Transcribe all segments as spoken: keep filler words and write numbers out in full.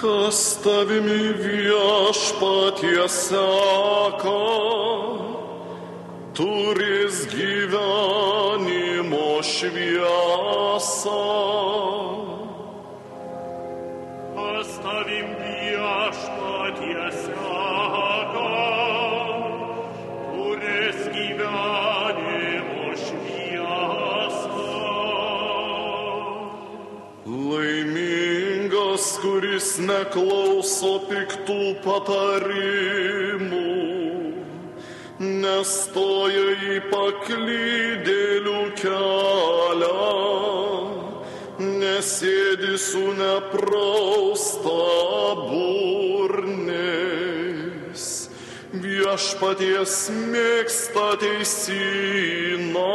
Kas tavimi viešpatie seka, turės gyvenimo šviesą. Kas tavim viešpatie seka, turės gyvenimo šviesą. Laimingas, kuris neklauso piktų patarimų, nestoja į paklydėlių kelią, nesėdi su neprausta burniais. Viešpaties mėgsta teisyną,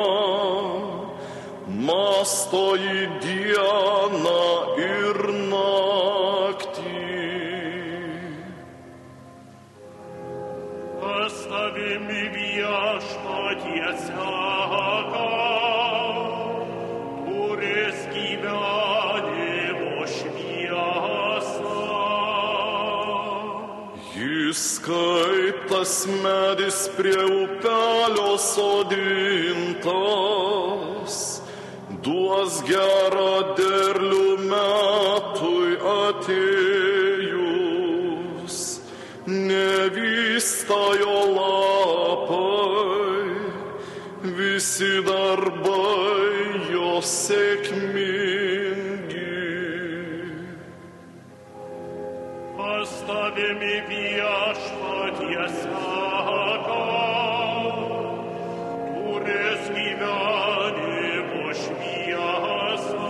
mąsto į dieną ir naktį. Kas tavimi viešpatie seka, turės gyvenimo šviesą. Jis kaip tas medis prie upelio sodintas, duos gerą derlių metui atėjus. Nevysta jo lapai, visi darbai jo sėkmingi. Kas tavimi viešpatie seka, turės gyvenimo šviesą.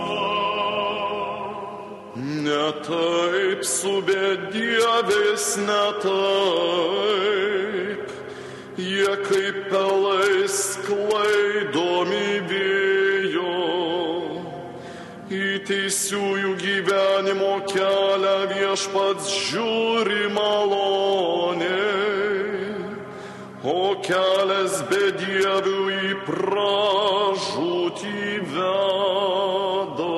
Ne taip su bedieviais, ne taip, jie kaip pelais sklaidomi vėjo. Į teisiųjų gyvenimo kelią viešpats žiūri maloniai, o kelias bedievių į pražūtį veda.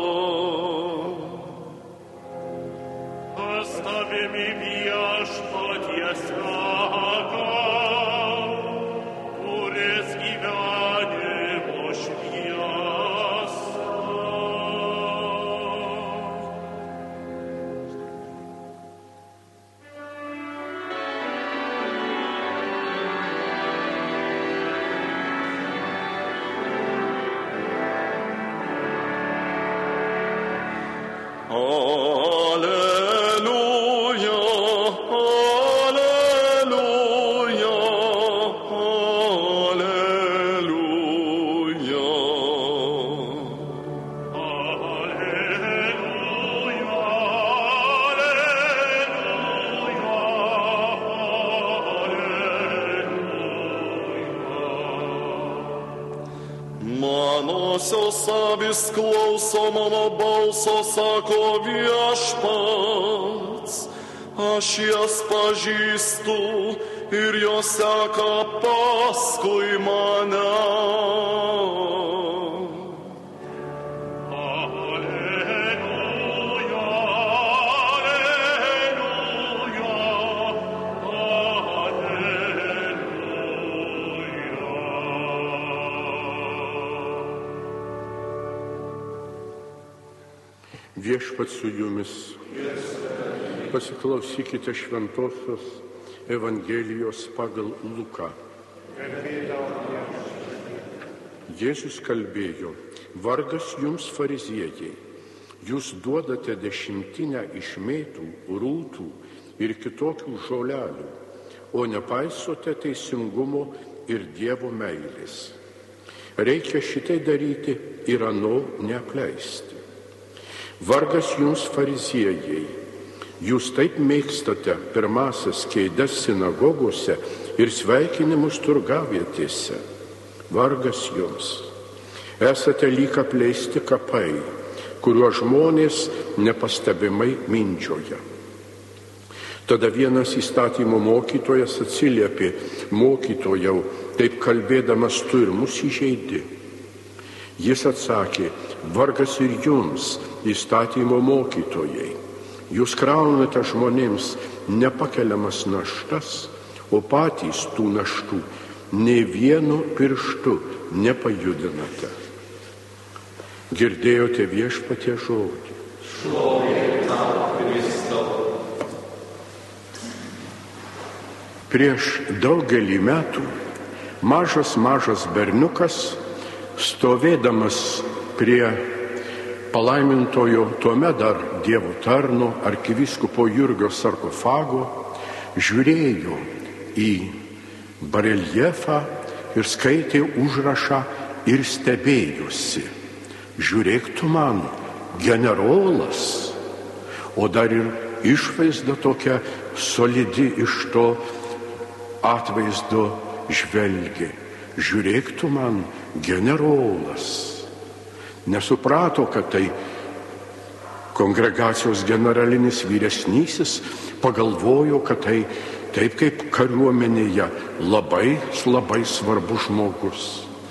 Kas tavimi viešpatie seka, turės gyvenimo šviesą. Alleluja, alleluja, alleluja. Manosios avis klauso mano balso, sako viešpats. Aš jas pažįstu ir jos seka paskui mane. Viešpats su jumis. Pasiklausykite šventosios Evangelijos pagal Luką. Jėzus kalbėjo: vargas jums, fariziejai, jūs duodate dešimtinę iš mėtų, rūtų ir kitokių žolelių, o nepaisote teisingumo ir Dievo meilės. Reikia šitai daryti ir ano neapleisti. Vargas jums, fariziejai, jūs taip mėgstate pirmasias kėdes sinagogose ir sveikinimus turgavietėse. Vargas jums. Esate lyg apleisti kapai, kuriuo žmonės nepastebimai mindžioja. Tada vienas įstatymo mokytojas atsiliepė: mokytojau, taip kalbėdamas tu ir mus įžeidi. Jis atsakė: vargas ir jums, įstatymo mokytojai, Jūs kraunate žmonėms nepakeliamas naštas, o patys tų naštų nei vienu pirštu nepajudinate. Girdėjote Viešpaties žodį. Šlovė tau, Kristau. Prieš daugelį metų mažas mažas berniukas, stovėdamas prie palaimintojo tuomet dar Dievo tarno arkivyskupo Jurgio sarkofago, žiūrėjo į bareljefą ir skaitė užrašą ir stebėjosi. Žiūrėk tu man, generolas, o dar ir išvaizda tokia solidi iš to atvaizdo žvelgė. Žiūrėk tu man, generolas. Nesuprato, kad tai kongregacijos generalinis vyresnysis, pagalvojo, kad tai taip kaip kariuomenėje labai, labai svarbus žmogus.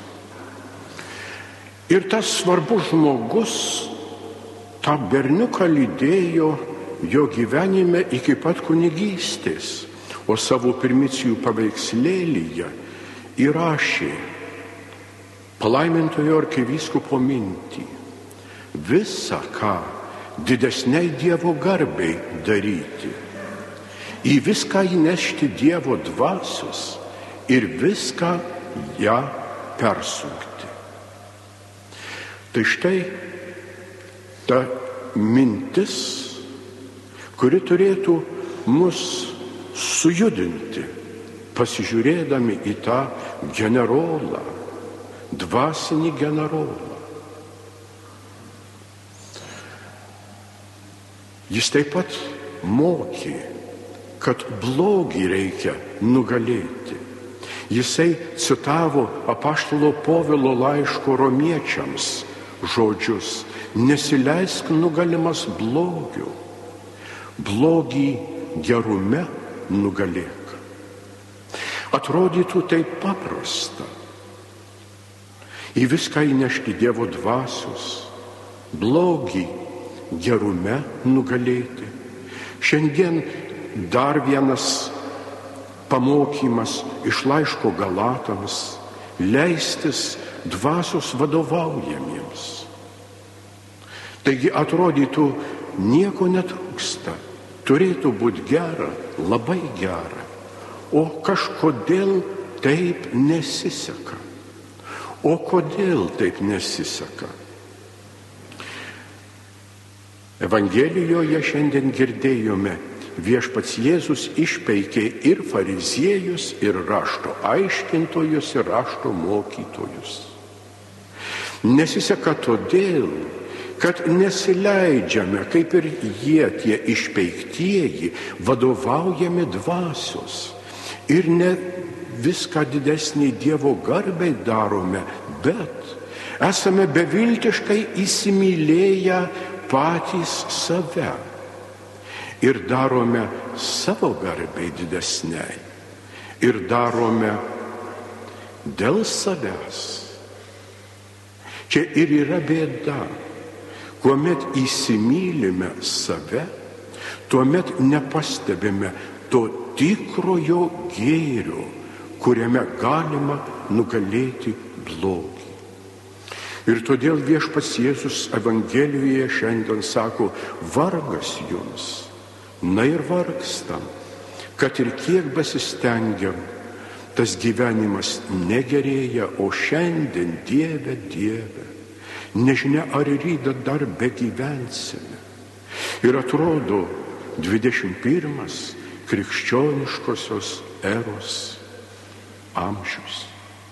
Ir tas svarbus žmogus tą berniuką lydėjo jo gyvenime iki pat kunigystės, o savo primicijų paveikslėlyje įrašė palaimintojo arkivyskupo mintį. Visa, ką didesniai Dievo garbei daryti, į viską įnešti Dievo dvasios ir viską ją persunkti. Tai štai ta mintis, kuri turėtų mus sujudinti, pasižiūrėdami į tą generolą, dvasinį generolą. Jis taip pat mokė, kad blogį reikia nugalėti. Jisai citavo apaštalo Povilo laiško romiečiams žodžius: nesileisk nugalimas blogiu, blogį gerume nugalėk. Atrodytų taip paprasta. Į viską įnešti Dievo dvasios, blogį gerume nugalėti. Šiandien dar vienas pamokymas iš laiško Galatams - leistis dvasios vadovaujamiems. Taigi atrodytų, nieko netrūksta, turėtų būti gera, labai gera, o kažkodėl taip nesiseka. O kodėl taip nesiseka? Evangelijoje šiandien girdėjome, Viešpats Jėzus išpeikė ir fariziejus, ir rašto aiškintojus, ir rašto mokytojus. Nesiseka todėl, kad nesileidžiame, kaip ir jie, tie išpeiktieji, vadovaujami dvasios. Ir ne viską didesnį Dievo garbei darome, bet esame beviltiškai įsimylėję patys save. Ir darome savo garbei didesniai. Ir darome dėl savęs. Čia ir yra bėda. Kuomet įsimylime save, tuomet nepastebime to tikrojo gėrio, kuriame galima nugalėti blogį. Ir todėl Viešpats Jėzus Evangelijoje šiandien sako: vargas jums. Na ir vargstam, kad ir kiek besistengiam, tas gyvenimas negerėja, o šiandien Dieve, Dieve, nežinia ar rytą dar begyvensime. Ir atrodo, dvidešimt pirmas krikščioniškosios eros amžius.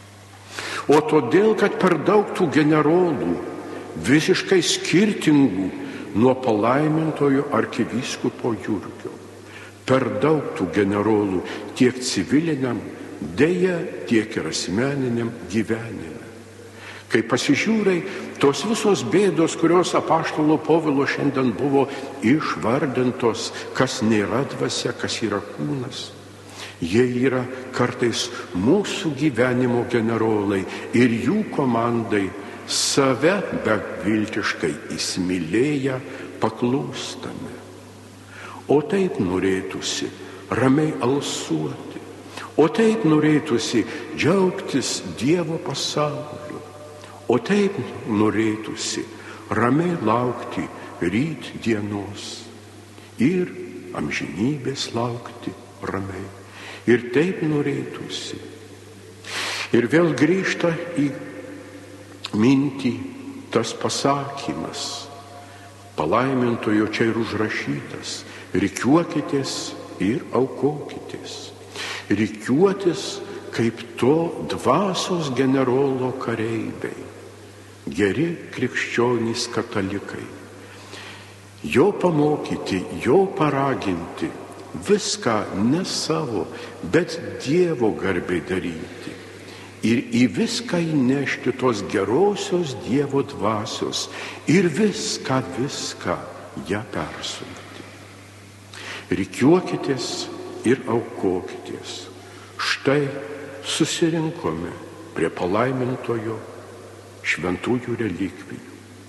O todėl, kad per daug tų generolų, visiškai skirtingų nuo palaimintojo arkivyskupo Jurgio. Per daug tų generolų tiek civiliniam, deja, tiek ir asmeniniam gyvenime. Kai pasižiūrai, tos visos bėdos, kurios apaštalo Povilo šiandien buvo išvardintos, kas nėra dvasia, kas yra kūnas, jie yra kartais mūsų gyvenimo generolai ir jų komandai save beviltiškai įsimylėję paklūstame. O taip norėtųsi ramiai alsuoti, o taip norėtųsi džiaugtis Dievo pasauliu, o taip norėtųsi ramiai laukti ryt dienos ir amžinybės laukti ramiai. Ir taip norėtųsi. Ir vėl grįžta į mintį tas pasakymas, palaimintojo čia ir užrašytas: rikiuokitės ir aukokitės. Rikiuotis kaip to dvasios generolo kareiviai, geri krikščionys katalikai. Jo pamokyti, jo paraginti, viską ne savo, bet Dievo garbei daryti. Ir į viską įnešti tos gerosios Dievo dvasios ir viską, viską ją persunkti. Rikiuokitės ir aukokitės. Štai susirinkome prie palaimintojo šventųjų relikvijų.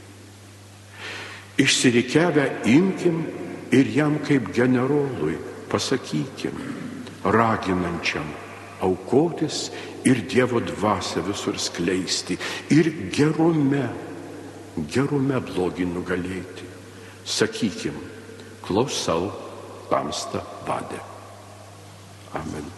Išsirikiavę imkim ir jam kaip generolui pasakykim, raginančiam aukotis ir Dievo dvasią visur skleisti ir gerume, gerume blogį nugalėti. Sakykim, klausau, tamsta vade. Amen.